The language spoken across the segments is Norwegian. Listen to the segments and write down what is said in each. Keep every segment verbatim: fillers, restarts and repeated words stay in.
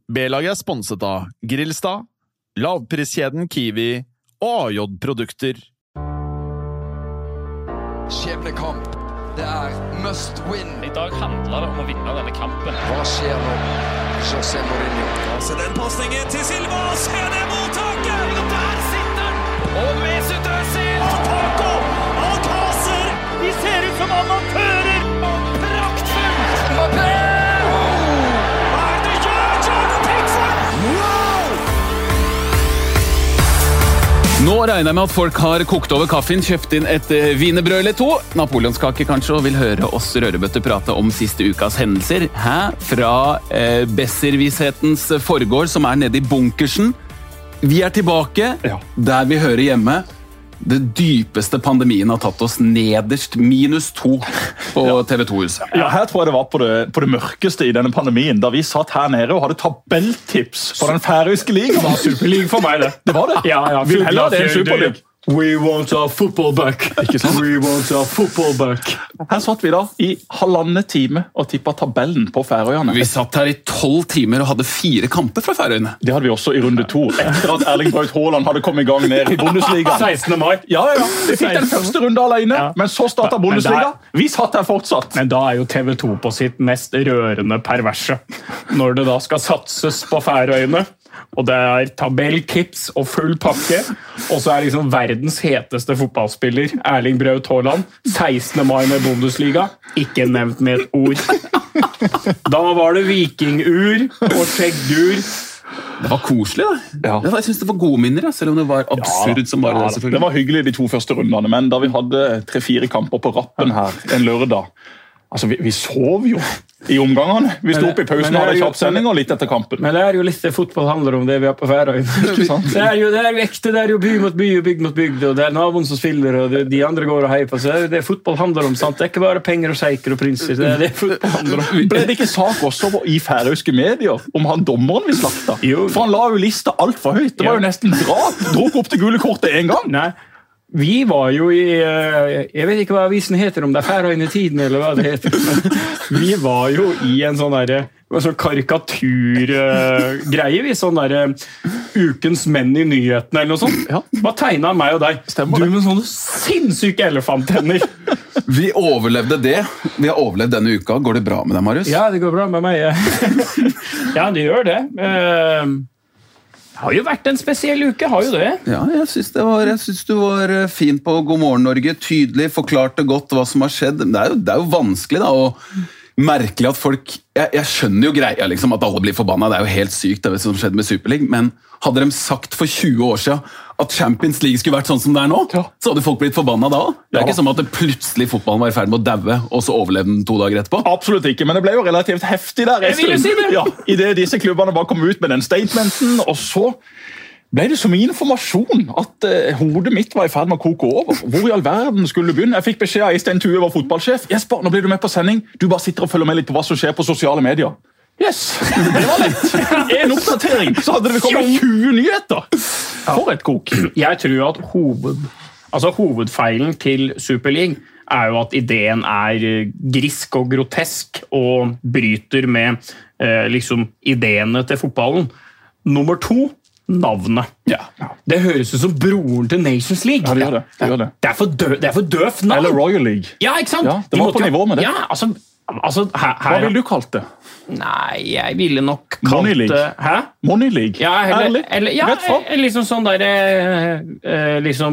B-laget er sponset av Grillstad, lavpriskjeden Kiwi og A J-produkter. Skjebnekamp. Det er must win. I dag handler det om å vinne denne kampen. Hva skjer nå? José Mourinho. Så den passningen til Silva. Se det mottaket! Og der sitter den! Og Mesut Özil! Og Paco! Alcácer! De ser ut som amatører! Og praktfull! Mbappé! Hva er det gjør? Jordan Pickford! Wow! Nå regner jeg med at folk har kokt over kaffen, kjøpt inn et wienerbrød eller to, napoleonskake kanskje, og vil høre oss rørebøtter prate om siste ukas hendelser. Hæ? Fra eh, besservishetens foregård, som er nede i bunkersen. Vi er tilbake, ja. Der vi hører hjemme. Det dypeste pandemien har tatt oss nederst, minus to på ja. T V to-huset. Ja, her tror jeg det var på det, på det mørkeste i denne pandemien, da vi satt her nede og hadde tabelltips på den færøyske ligaen. Det var Superliga for meg, det. Det var det? Ja, ja. Vi heller det en Superliga. We want our football back. Ikke sant? We want our football back. Her satt vi da i halvandet time og tippet tabellen på Færøyene. Vi satt her i tolv timer og hadde fire kamper fra Færøyene. Det hadde vi også i runde to, etter at Erling Braut Haaland hadde kommet i gang ned i Bundesliga. sekstende mai. Ja, ja, ja. Vi fikk den første runde alene, ja. Men så startet Bundesliga. Vi satt her fortsatt. Men da er jo T V to på sitt mest rørende perverse. Når det da skal satses på Færøyene, og det er tabelltips og full pakke, og så er liksom verdens heteste fotballspiller Erling Braut Haaland, sekstende mai med Bundesliga, ikke nevnt med et ord. Da var det vikingur og skjeggur. Det var koselig, da. Ja. Jeg synes det var gode minner, selv om det var absurd ja, som bare ja, det, selvfølgelig. Det var hyggelig de to første rundene, men da vi hadde tre-fire kamper på rappen her en lørdag, altså vi, vi sov jo i omgangene. Vi sto opp i pausen og hadde kjapp sending og litt etter kampen. Men det er jo litt det fotball handler om, det vi har på Færøyene. Det er jo det er jo ekte, det er jo by mot by og bygd mot bygd, og det er naboen som spiller, og det, de andre går og heier på. Så det er jo det fotball handler om, sant? Det er ikke bare penger og seiker og prinser, det er det fotball handler om. Ble det ikke sak også i færøyske medier om han dommeren vi slakta? Jo. For han la jo lista alt for høyt. Det var jo nesten drap. Drog opp til gule kortet en gang. Nei. Vi var jo i, jeg vet ikke hva avisen heter, om det er Færøyene Tiden eller hva det heter, men vi var jo i en sånn der, en sånn karikaturgreie, vi sånn der ukens menn i nyhetene eller noe sånt. Ja. Hva tegnet meg og deg? Stemmer du med sånne sinnssyke elefanttenner. Vi overlevde det. Vi har overlevd denne uka. Går det bra med deg, Marius? Ja, det går bra med meg. Ja, det gjør det. Det har jo vært en spesiell uke, har jo det. Ja, jeg synes, det var, jeg synes du var fin på God morgen Norge, tydelig, forklarte godt hva som har skjedd. Det er jo, det er jo vanskelig da, og merkelig at folk, jeg, jeg skjønner jo greia liksom, at alle blir forbannet, det er jo helt sykt det som skjedde med Superliga, men hadde de sagt for tjue år siden at Champions League skulle vært sånn som det er nå, ja. Så hadde folk blitt forbannet da. Det er ja. Ikke som at det plutselig fotballen var i ferd med å daue, og så overlevde den to dager etterpå. Absolutt ikke, men det ble jo relativt heftig der. Jeg ville si det. Ja, i det disse klubbene bare kom ut med den statementen, og så ble det så mye informasjon at uh, hodet mitt var i ferd med å koke over. Hvor i all verden skulle du begynne? Jeg fikk beskjed av Øystein Thue, var fotballsjef. Jesper, nå blir du med på sending. Du bare sitter og følger med litt på hva som skjer på sosiale medier. Yes, det var litt. En oppdatering, så hadde det kommet tjue nyheter. For et kok. Jeg tror at hoved, altså hovedfeilen til Superliga er jo at ideen er grisk og grotesk og bryter med eh, liksom ideene til fotballen. Nummer to, navnet. Ja. Det høres ut som broren til Nations League. Ja, det gjør det. Det, gjør det. Det, er for dø, det er for døvt navn. Eller Royal League. Ja, ikke sant? Ja, det var på nivå med det. Ja, altså... Altså, her, her, hva ville du kalt det? Nei, jeg ville nok kalt Money League. Hæ? Money League. Ja, eller, Ærlig. Eller, ja, liksom sånn der eh, liksom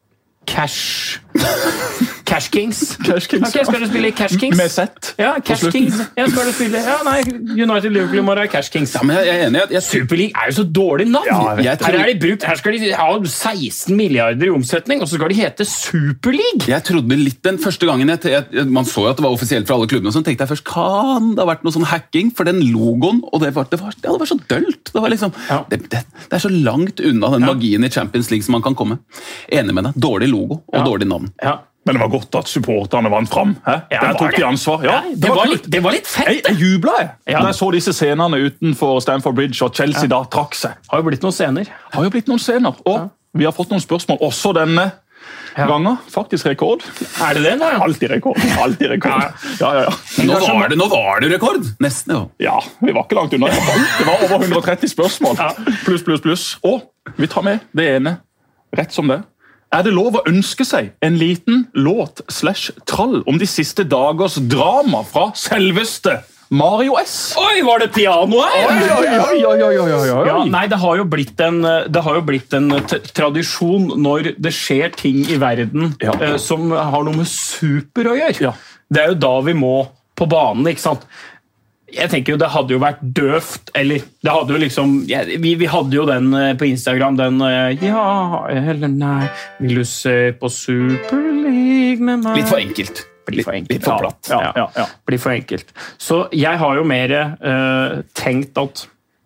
Cash Cash Kings. Cash Kings. Ok, skal du spille i Cash Kings? Med sett. Ja, Cash Kings. Ja, skal du spille? Ja, nei, United Liverpool må være Cash Kings. Ja, men jeg er enig. Jeg, jeg... Superliga er jo så dårlig navn. Ja, jeg tror... her, er de brukt, her skal de ha seksten milliarder i omsetning, og så skal de hete Superliga. Jeg trodde litt den første gangen, jeg, jeg, man så jo at det var offisielt fra alle klubbene, og så tenkte jeg først, kan det ha vært noe sånn hacking for den logoen, og det var, det var, ja, det var så dølt. Det var liksom, ja. det, det, det er så langt unna den magien i Champions League som man kan komme. Enig med deg. Dårlig logo og ja. Dårlig navn. Ja. Men det var godt at supporterne vant frem. Hæ? Ja, Der tok de ansvar. Ja, det, det, var litt, det var litt fett. Jeg, jeg jublet jeg. Ja. Da jeg så disse scenene utenfor Stamford Bridge, og Chelsea ja. Da trakk seg. Har jo blitt noen scener. Har jo blitt noen scener. Og ja. Vi har fått noen spørsmål. Også denne ja. ganger. Faktisk rekord. Er det det nå? Ja? Alltid rekord. Alltid rekord. Ja, ja, ja. Nå var det, nå var det rekord! Nesten, jo. Ja, vi var ikke langt unna. Det var over hundre og tretti spørsmål. Ja. Pluss, pluss, pluss. Og vi tar med det ene, rett som det. Er det lov å ønske seg en liten låt slash trall om de siste dagers drama fra selveste Mario S? Oi, var det piano her? Oi, oi, oi, oi, oi, oi, oi. Ja, nei, det har jo blitt en, det har jo blitt en t- tradisjon når det skjer ting i verden ja. eh, som har noe med super å gjøre. Ja. Det er jo da vi må på banen, ikke sant? Jeg tenker jo det hadde jo vært døvt, eller det hadde jo liksom, ja, vi, vi hadde jo den på Instagram, den ja, eller nei, vil du se på Super League med meg? Litt for enkelt. Blir for enkelt. Litt for platt. Ja, ja, ja, ja. Blir for enkelt. Så jeg har jo mer uh, tenkt at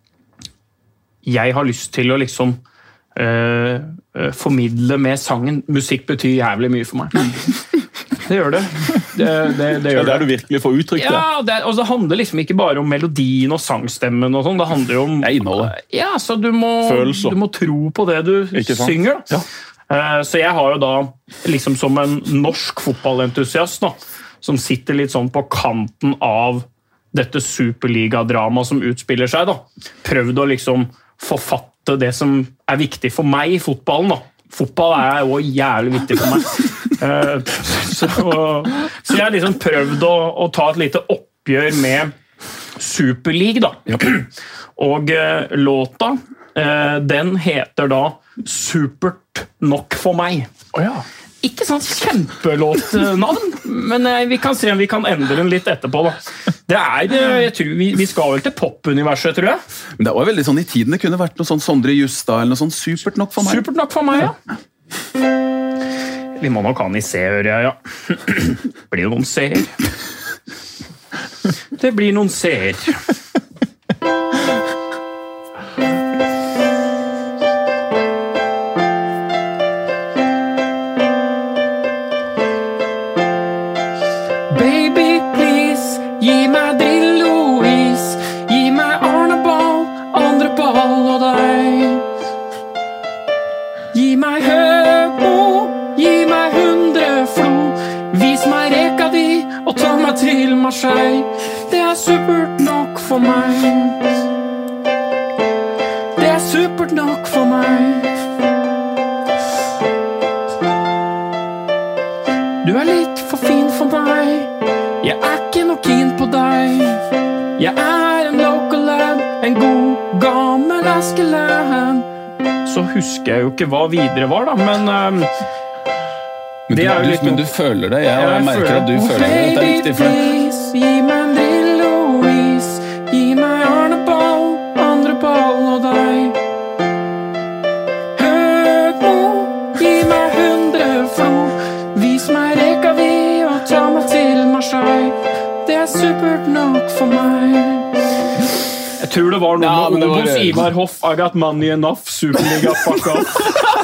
jeg har lyst til å liksom uh, uh, formidle med sangen. Musikk betyr jævlig mye for meg. Det gjør det. Det, det, det gjør ja, der du virkelig får uttrykt det. Ja, det, og det handler liksom ikke bare om melodien og sangstemmen og sånn. Det handler jo om ja, innholdet. Ja, så du må, du må tro på det du synger. Da. Ja. Så jeg har jo da, liksom som en norsk fotballentusiast da, som sitter litt sånn på kanten av dette superligadramaet som utspiller seg, da, prøvd å liksom forfatte det som er viktig for meg i fotballen. Da. Fotball er jo jævlig viktig for meg. Så, så jeg har liksom prøvd å, å ta et lite oppgjør med Superliga, da. Og uh, låta, uh, den heter da Supert nok for meg. Oh, ja. Ikke sånn kjempelåtnavn, men uh, vi kan se om vi kan endre den litt etterpå. Da. Det er, uh, jeg tror vi, vi skal vel til popuniverset, tror jeg. Men det var veldig sånn i tiden, det kunne vært noe sånn Sondre Justad eller noe sånn Supert nok for meg. Supert nok for meg, ja. Vi må nok ha den i C, hører jeg, ja. Blir det noen C-er? Det blir noen C-er. Baby, please, gi meg Drillo-is. Gi meg Arne-ball, andre ball og deg. Gi meg Høgmo, gi meg Hundreflo. Vis meg reka di og ta meg til Marseille. Det er supert nok for meg. Det er supert nok for meg. Du er litt for fin for meg. Jeg er ikke noe keen på deg. Jeg er en local lad, en god, gammel Askeland. Så husker jeg jo ikke hva videre var da, men... Um, men, det er jo litt, men du føler det, jeg, jeg merker føler. At du føler det. Det er viktig for deg. Please, gi meg en Drillo-is. Gi meg Arne-ball, andre ball og deg. Høgmo, gi meg Hundreflo. Vis meg reka vi og ta meg til Marseille. Det er supert nok for meg. Jeg tror det var noe ja, med Obos var... Ivar Hoff. I got money enough, Superliga, fuck off.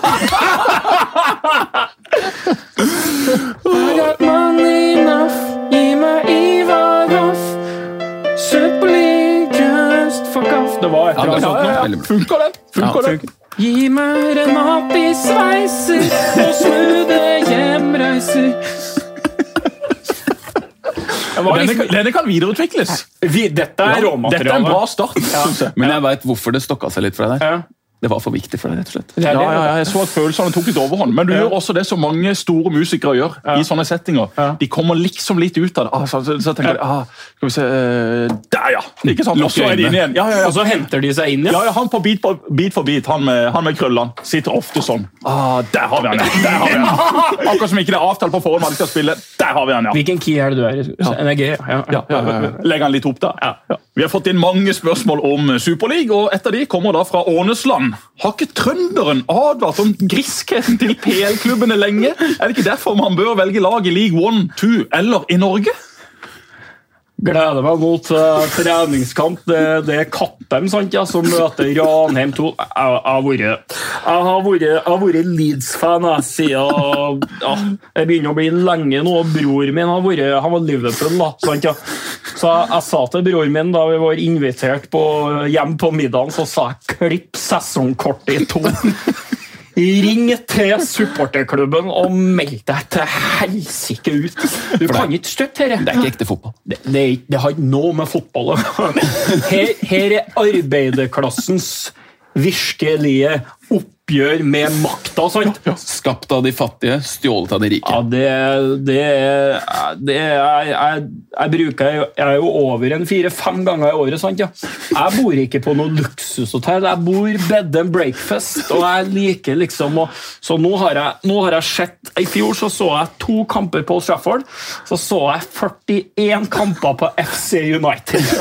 I got money enough. Gi meg Ivar Hoff. Superliga, just fuck off. Det var etter ja, ja, ja, ja. Funker den? Funker ja, den? Gi meg Renati sveiser og snude hjemreiser. Denne, denne kan videreutvikles. Vi, dette er ja, råmateriale. Dette er en bra start. Ja. Men jeg vet hvorfor det stokket seg litt for deg der. Ja. Det var for viktig for deg, rett og slett. Ja, ja, ja, jeg så at følelsene tok litt overhånd. Men du ja. gjør også det som mange store musikere gjør ja. i sånne settinger. Ja. De kommer liksom litt ut av det. Ah, så, så tenker de, ah, skal vi se, uh, der ja! Ikke sant? Og så er de inn igjen. Ja, ja, ja. Og så henter de seg inn igjen. Ja, ja, han på bit, på, bit for bit, han med, han med krøllene, sitter ofte sånn. Ah, der har vi han, ja! Der har vi han. Akkurat som ikke det er avtalt på forhånd hva de skal spille. Der har vi han, ja! Hvilken key er det du er i? Ja. N G? Ja, ja, ja, ja, ja. Legger han litt opp der. Ja. Ja. Vi har fått inn mange spørsmål om Superliga, og et av de kommer da fra Ånesland. Har ikke trønderen advart om griskheten til P L-klubbene lenge? Er det ikke derfor man bør velge lag i League one, two eller i Norge? Gleder meg mot uh, treningskamp. Det, det er Kattem, sant, ja, som møter Ranheim to. Jeg, jeg har vært, jeg har vært, jeg har vært Leeds-fan siden ja, jeg begynner å bli lenge nå. Bror min har vært, han var Liverpool, da, sant, ja. Så jeg, jeg sa til bror min da vi var invitert på, hjem på middagen, så sa jeg klipp sesongkortet i to. ring til supporterklubben og meld deg til helsike ut. Du kan ikke støtte dette. Det er ikke ekte fotball. Det, det, er, det har ikke noe med fotball å gjøre. Her, her er arbeiderklassens virkelige oppgjør med makta, sant? Skapt av de fattige, stjålet av de rike. Ja, det, det er det er, jeg, jeg bruker jeg er jo over en fire-fem ganger i året, sant? Ja. Jeg bor ikke på noe luksushotell, jeg bor bed and breakfast, og jeg liker liksom og, så nå har jeg nå har jeg sett, i fjor så så jeg to kamper på Old Trafford, så så jeg førtien kamper på F C United.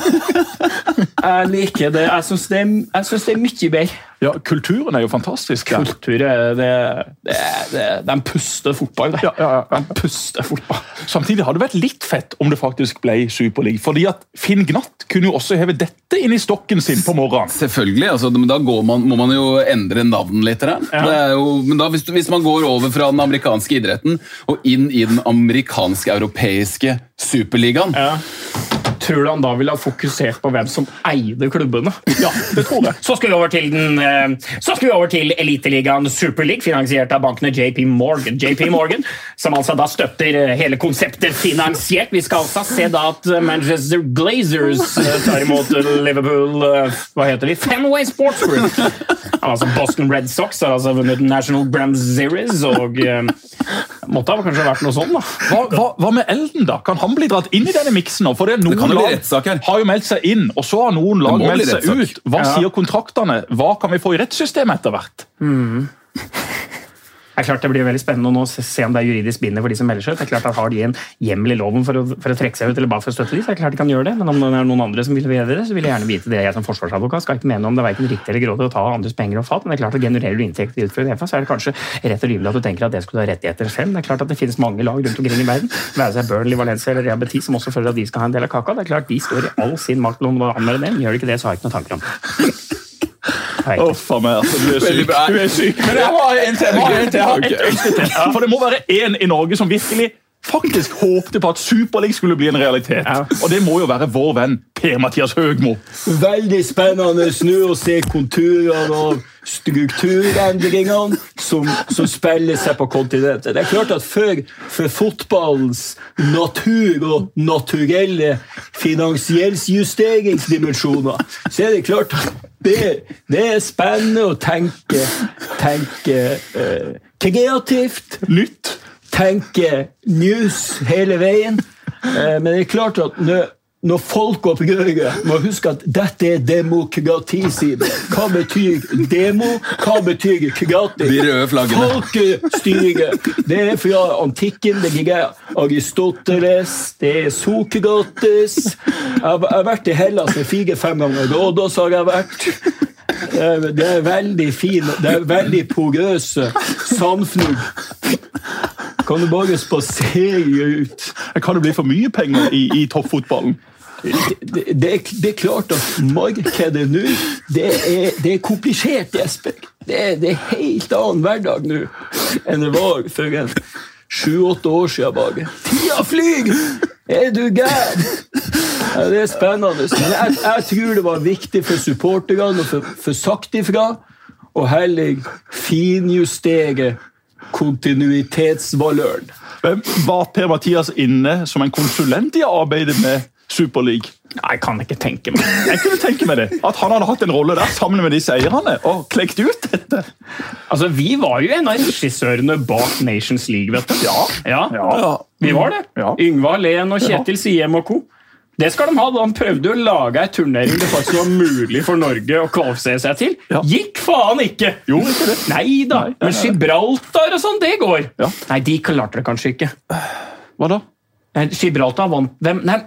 Jeg liker det, jeg synes det, jeg synes det er mye bedre. Ja, kulturen er jo fantastisk. Ja. Kultur er det, det, det, det er en puste fotball. Det. Ja, ja, ja. En puste fotball. Samtidig hadde det vært litt fett om det faktisk ble Superliga, fordi at Finn Gnatt kunne jo også heve dette inn i stokken sin på morgenen. Selvfølgelig, altså, men da går man, må man jo endre navn litt. Ja. Det er jo, men da, hvis, hvis man går over fra den amerikanske idretten og inn i den amerikanske-europeiske Superligaen, ja. Tror du han da ville ha fokusert på hvem som eide klubbene? Ja, det tror jeg. Så skal vi over til, den, så skal vi over til Eliteligaen Super League, finansiert av bankene J P Morgan. J P Morgan, som altså da støtter hele konseptet finansiert. Vi skal altså se da at Manchester Glazers tar imot Liverpool, hva heter de? Fenway Sports Group. Altså Boston Red Sox har altså vunnet National Brand Series, og eh, måtte ha kanskje vært noe sånn da. Hva, hva, hva med Elden da? Kan han bli dratt inn i denne miksen nå? For det er noen det lag har jo meldt seg inn, og så har noen lag meldt seg ut. Hva ja. sier kontraktene? Hva kan vi få i rettssystemet etter hvert? Mm. Det er klart det blir veldig spennende å nå se om det er juridisk bindende for de som melder seg ut. Det er klart at har de en hjemmel i loven for å, for å trekke seg ut eller bare for å støtte de, så er det klart de kan gjøre det. Men om det er noen andre som vil gjøre det, så vil jeg gjerne vite det. Jeg som forsvarsadvokat skal ikke mene om det er hverken riktig eller grådig å ta andres penger og fatt, men det er klart at genererer du inntekt ut fra det, så er det kanskje rett og rimelig at du tenker at det skulle ha rettigheter selv. Det er klart at det finnes mange lag rundt omkring i verden, være seg Burnley, Valencia eller Real Betis, som også føler at de skal ha en del av kaka. Det er klart de står i all sin makt om å anmelde dem. Gjør de ikke det, så har jeg ikke noen tanker om det. Uff, oh, meg, altså, du er syk. Du er syk. Men jeg har en til. Jeg har en til. Jeg har et ønske til. For det må være en i Norge som virkelig faktisk håpte på at Superliga skulle bli en realitet. Ja. Og det må jo være vår venn Per-Mathias Høgmo. Veldig spennende nå å se konturene og strukturendringene som, som spiller seg på kontinentet. Det er klart at for, for fotballens natur og naturelle finansielsjusteringsdimensjoner, så er det klart at det, det er spennende å tenke, tenke uh, kreativt, nytt, tenke news hele veien. Uh, men det er klart at når, når folk opprører, må huske at dette er demokratisiden. Hva betyr demo? Hva betyr gratis? De røde flaggene. Folkestyret. Det er fra antikken, det ligger Aristoteles, det er Sokrates. Jeg har vært i Hellas med fire-fem ganger. Rådås har jeg vært. Det er veldig fine, det er veldig porøse samfunn. Kan du bare spasere ut? Kan det bli for mye penger i, i toppfotballen? Det, det, er, det er klart at markedet nå, det er, det er komplisert, Jesper. Det er, det er helt annen hverdag nå enn det var for en sju-åtte år siden bare. Tida flyg! Er du gæren? Ja, det er spennende. Men jeg, jeg tror det var viktig for supporterne å for, for sagt ifra, og heller finjustere kontinuitetsvaløren. Hvem var Per-Mathias inne som en konsulent i arbeidet med Superliga? Jeg kan ikke tenke meg. Jeg kunne tenke meg det. At han hadde hatt en rolle der sammen med disse eierne og klekt ut dette. Altså, vi var jo en av regissørene bak Nations League, vet du. Ja. Ja. Ja. Vi var det. Ja. Yngvar Len og Kjetil Siem og co. Det skal de ha. Han prøvde å lage en turnering det faktisk var mulig for Norge å kvalifisere seg til. Ja. Gikk faen ikke! Jo, ikke det. Nei da. Nei, men Gibraltar og sånn, det går. Ja. Nei, de klarte det kanskje ikke. Hva da? Nei, Gibraltar vant. Hvem? Nei,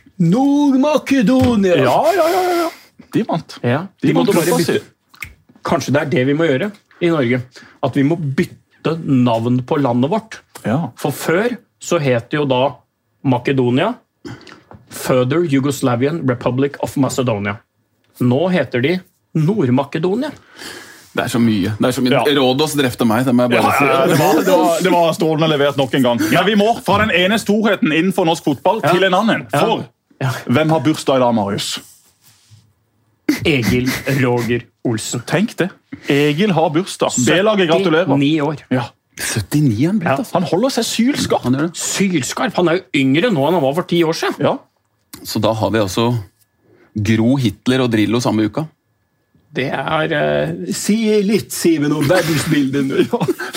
Nord-Makedonia! Ja, ja, ja, ja. De vant. Ja. De, de måtte bare bytte. Kanskje det er det vi må gjøre i Norge. At vi må bytte navn på landet vårt. Ja. For før så het det jo da Makedonia, Further Yugoslavian Republic of Macedonia. Nå heter de Nord-Makedonia. Det er så mye. Det er så mye. Ja. Rådås drefte meg, det må jeg bare ja, si. Ja, det, var, det, var, det var strålende levert nok en gang. Men vi må fra den ene storheten innenfor norsk fotball ja. til en annen. For ja. Ja. Hvem har bursdag i dag, Marius? Egil Roger Olsen. Tenk det. Egil har bursdag. B-laget gratulerer. syttini år. Ja. syttini er han blitt, Ja. altså. Han holder seg sylskarp. Han gjør det. Sylskarp. Han er jo yngre nå enn han var for ti år siden. Ja. Så da har vi altså Gro, Hitler og Drillo samme uka. Det er uh, Si litt, Simen, om verdensbildet.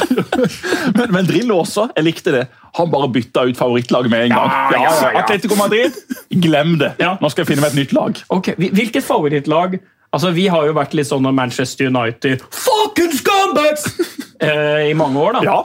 men, men Drillo også, jeg likte det. Han bare bytta ut favorittlaget med en gang. Ja, ja, ja, ja. Atletico Madrid, glem det. Ja. Nå skal jeg finne meg et nytt lag. Ok, hvilket favorittlag? Altså, vi har jo vært litt sånn Manchester United fucking scumbags eh, i mange år, da. Ja.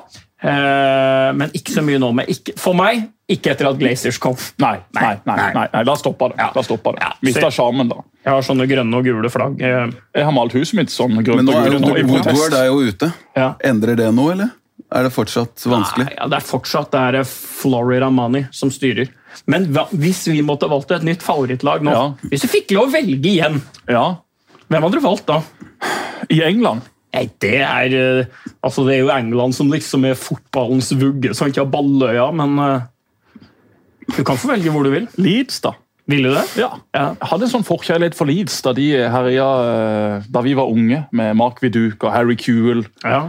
Eh, men ikke så mye nå. Men ikke, for meg, ikke etter at Glazers kom. Nei, nei, nei, nei, nei. Da stoppa det. Ja. Da stoppa det. Ja. Mista sjarmen, da. Jeg har sånne grønne og gule flagg. Eh, Jeg har malt huset mitt sånn Men grønt nå og er jo gult nå, i Woodward protest. er jo ute. ja. Endrer det nå, eller? Er det fortsatt vanskelig? Nei, ja, det er fortsatt det er Florida Money som styrer. Men hva, hvis vi måtte valgt et nytt favorittlag nå, Ja. hvis du fikk lov å velge igjen, Ja, hvem hadde du valgt da? i England. Nei, det er eh, altså det er jo England som liksom er fotballens vugge, så ikke har Balløya, men eh, du kan få velge hvor du vil. Leeds, da. Vil du det? Ja. Jeg hadde en sånn forkjærlighet for Leeds da de herja eh, da vi var unge, med Mark Viduka og Harry Kewell. Ja.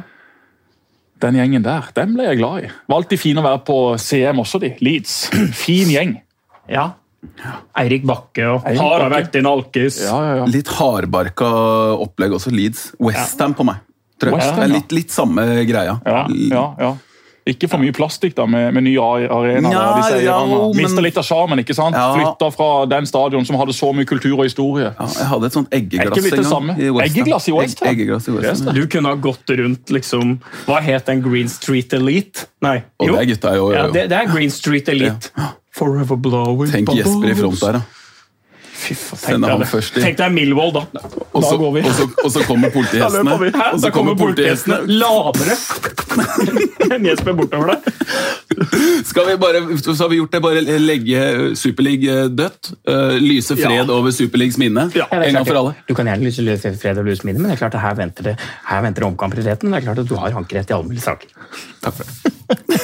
Den gjengen der, den ble jeg glad i. Var alltid fin å være på C M også, de. Leeds. Fin gjeng. ja. Eirik Bakke og Eirik Harald Bakke. Vektin Alkis. Ja, ja, ja. Litt hardbarka opplegg også, Leeds. Westham på meg. Tror jeg. West Ham, Det er ja. litt, litt samme greia. Ja, ja, ja. Ikke for mye plastikk da, med, med nye arenaer. Nja, og disse ja, eierne. men- Mister litt av charmen, ikke sant? Ja. Flytta fra den stadion som hadde så mye kultur og historie. Ja, jeg hadde et sånt Er eggeglass ikke blitt det en gang samme? i West Ham. Eggeglass i West Ham? Egg, eggeglass i West Ham. Du kunne ha gått rundt liksom Hva het den Green Street Elite? Nei. Og det er gutta, jo, jo, Ja, jo. det, det er Green Street Elite. Forever blowing Tenk bubbles. Jesper i front der, da. Fy faen, Sender tenk han deg først det. i. Tenk deg Millwall, da. Og Da så, går vi. og så, og så kommer politihestene. Da løper vi. Hæ? Og Da så kommer politihestene lavere enn Jesper bortover deg. Skal vi bare, så har vi gjort det, bare legge Superliga dødt. Uh, lyse fred over Superligas minne. Ja, det er en gang klart for det. alle. Du kan gjerne lyse løs- fred og lus minne, men det er klart at her venter det, her venter det omkamper i retten. Men det er klart at du har ankerett i alle mulige saker. Takk for det.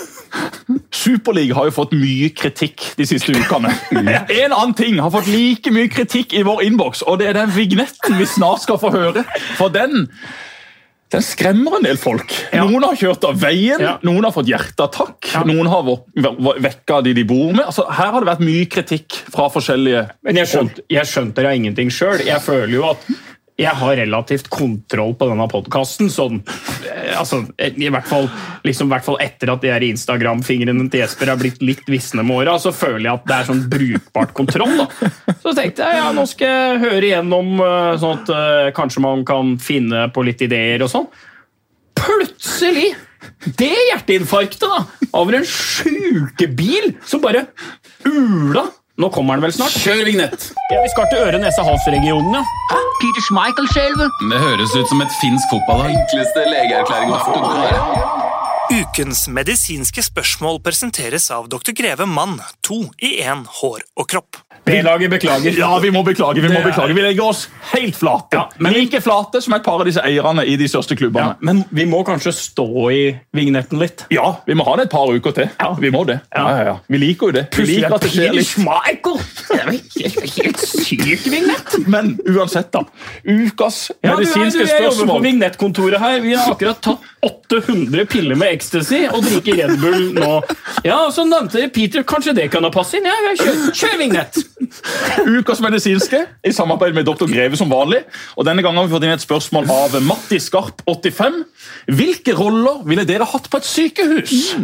Superliga har jo fått mye kritikk de siste ukene. En annen ting har fått like mye kritikk i vår innboks, og det er den vignetten vi snart skal få høre. For den, den skremmer en del folk. Ja. Noen har kjørt av veien, Ja. noen har fått hjerteattakk, Ja. noen har vekka de de bor med. Altså, her har det vært mye kritikk fra forskjellige Men jeg skjønte, jeg skjønte da ingenting sjøl. Jeg føler jo at jeg har relativt kontroll på denne podkasten. Sånn, eh, altså, i, hvert fall, liksom, I hvert fall etter at de her Instagram-fingrene til Jesper er blitt litt visne med åra, så føler jeg at det er sånn brukbart kontroll. Da. Så tenkte jeg ja, nå skal jeg høre igjennom, eh, sånn at eh, kanskje man kan finne på litt ideer og sånn. Plutselig! Det hjerteinfarktet da, over en sjukebil som bare ula. Nå kommer den vel snart. Kjør vignett! Ja, vi skal til øre-nese-hals-regionen, ja. Peter Schmeichel selv. Det høres ut som et finsk fotballag. Enkleste legeerklæring. Ukens medisinske spørsmål presenteres av doktor Greve Mann, to i én hår og kropp. B-laget beklager. Ja, vi må beklage. Vi må Det er- beklage. Vi legger oss helt flate. Ja, men- like flate som et par av disse eierne i de største klubbene. Ja, men vi må kanskje stå i vignetten litt. Ja, vi må ha det et par uker til. Ja. Vi må det. Ja. Ja, ja, ja. Vi liker jo det. Vi Plutselig liker er at det skjer Peter litt. Schmeichel! Det er jo helt, helt syk vignett. Men uansett, da. Ukas Ja, du, medisinske du, jeg jobber på spørsmål. vignettkontoret her. Vi har akkurat tatt åtte hundre piller med ecstasy og drikker Red Bull nå. Ja, og så nevnte jeg Peter, kanskje det kan ha passet inn? Ja, ja, kjør, kjør vignett! Ukas medisinske, i samarbeid med doktor Greve som vanlig. Og denne gangen har vi fått inn et spørsmål av Matti Skarp åttifem. Hvilke roller ville dere hatt på et sykehus?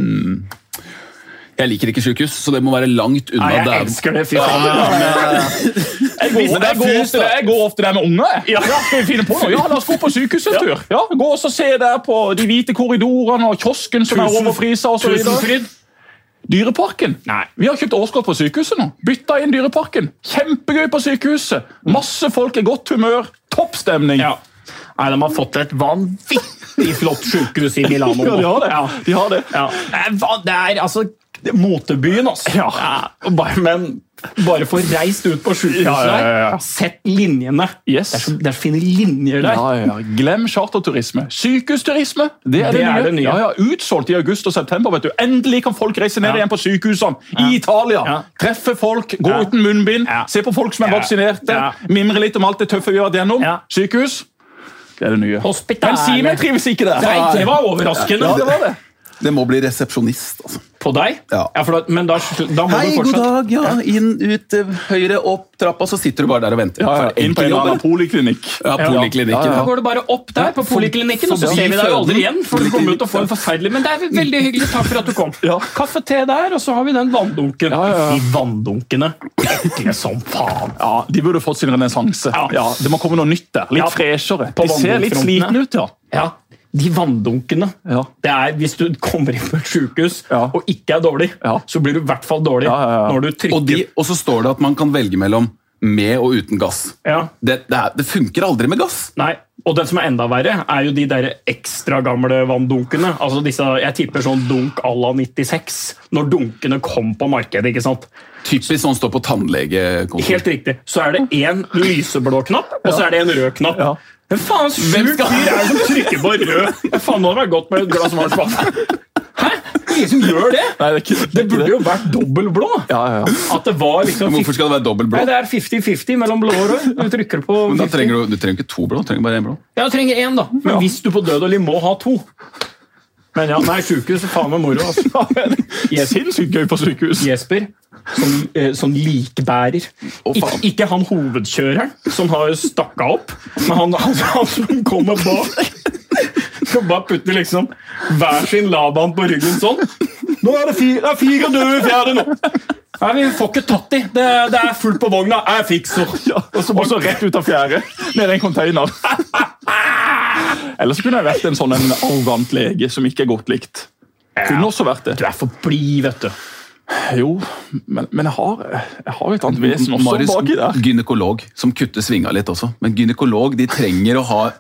Jeg liker ikke sykehus, så det må være langt unna. Ja, jeg der. elsker det. Fy faen. Jeg går, jeg går, ofte, jeg går ofte der med unger. jeg. Ja, skal vi finne på noe? Ja, La oss gå på sykehus en tur. Ja, gå og se der på de hvite korridorene og kiosken som er overprisa og så videre. Tusenfryd. Dyreparken. Nei. Vi har kjøpt årskort på sykehuset nå. Bytta inn Dyreparken. Kjempegøy på sykehuset. Masse folk i godt humør. Toppstemning. Ja. Nei, de har fått et vanvittig flott sykehus i Milano. Ja, de har det. Ja. De har det. Ja. Det er, va- det er altså det er motebyen, altså. Ja. og bare, men bare få reist ut på sykehuset Ja, ja, ja, ja. der, sett linjene. Yes. Det er så, det er så fine linjer der. Ja, ja. Glem charterturisme. Sykehusturisme, det er det, Det er nye. det nye. Ja, ja. Utsolgt i august og september. Vet du. Endelig kan folk reise ned Ja. igjen på sykehusene i Italia. Ja. Treffe folk, gå Ja. uten munnbind, Ja. se på folk som er Ja. vaksinerte, Ja. mimre litt om alt det tøffe vi har vært gjennom. Ja. Sykehus, det er det nye. Hospitalet. Men Simen trives ikke der. Nei, det var overraskende. Ja, det var det. Det må bli resepsjonist, altså. På deg? Ja. for da, men da, da må Hei, du god fortsatt... dag, ja, inn, ut, eh, høyre, opp, trappa, så sitter du bare der og venter. Ja, ja. Inn på en eller annen poliklinikk. Ja, poliklinikken. Da Ja. går du bare opp der på poliklinikken, og så forbi ser vi deg jo aldri føden. igjen. For du kommer ut og får en forferdelig... Men det er veldig hyggelig. Takk for at du kom. Ja. Kaffe, te der, og så har vi den vanndunken. Ja, ja, ja. De vanndunkene. Ekle som faen. Ja, De burde fått sin renessanse. Ja. Ja, det må komme noe nytt der. Litt Ja. freshere. På De ser litt vanndunkfrontene. slitne ut, ja. Ja, de vanndunkene. Ja. Det er, hvis du kommer inn på et sykehus Ja. og ikke er dårlig, Ja. så blir du i hvert fall dårlig Ja, ja, ja. når du trykker. Og, de, og så står det at man kan velge mellom med og uten gass. Ja. Det, det, er, det funker aldri med gass. Nei, og den som er enda verre, er jo de der ekstra gamle vanndunkene. Altså disse, jeg tipper sånn dunk à la nittiseks, når dunkene kom på markedet, ikke sant? Typisk sånn står på tannlegekontor. Helt riktig. Så er det en lyseblå knapp, og så er det en rød knapp. Ja. Men faen, sjuk fyr er det som trykker på rød? Ja, faen, nå hadde det vært godt med et glass varmt vann. Hæ? Ingen som gjør det? Nei, det, er ikke, Det burde jo vært dobbeltblå. Ja, ja, ja. At det var liksom... Men hvorfor skal det være dobbelt blå? Nei, det er femti femti mellom blå og rød. Du trykker på Men da femti. trenger du, du trenger ikke to blå, du trenger bare én blå. Ja, jeg trenger én, da. Men hvis du på død og liv må ha to. Men ja, nei, sykehus er faen meg moro. Altså. Sinnssykt gøy på sykehus. Jesper, som, eh, som likbærer. Å, Ik faen. ikke han hovedkjøreren, som har stakka opp, men han, han, han som kommer bak. Skal bare putte liksom hver sin laban på ryggen sånn. Nå er det fire, det er fire døde i fjerde nå. Nei, vi får ikke tatt de. Det, det er fullt på vogna. Jeg fikser. Ja, og så bare rett ut av fjerde, ned i en container. Eller så kunne jeg vært en sånn en arrogant lege som ikke er godt likt. Kunne også vært det. Du er for blid, vet du. Jo, men, men jeg, har, jeg har et annet vesen også Marius, baki der. gynekolog, som kutter svinga litt også. Men gynekolog, de trenger å ha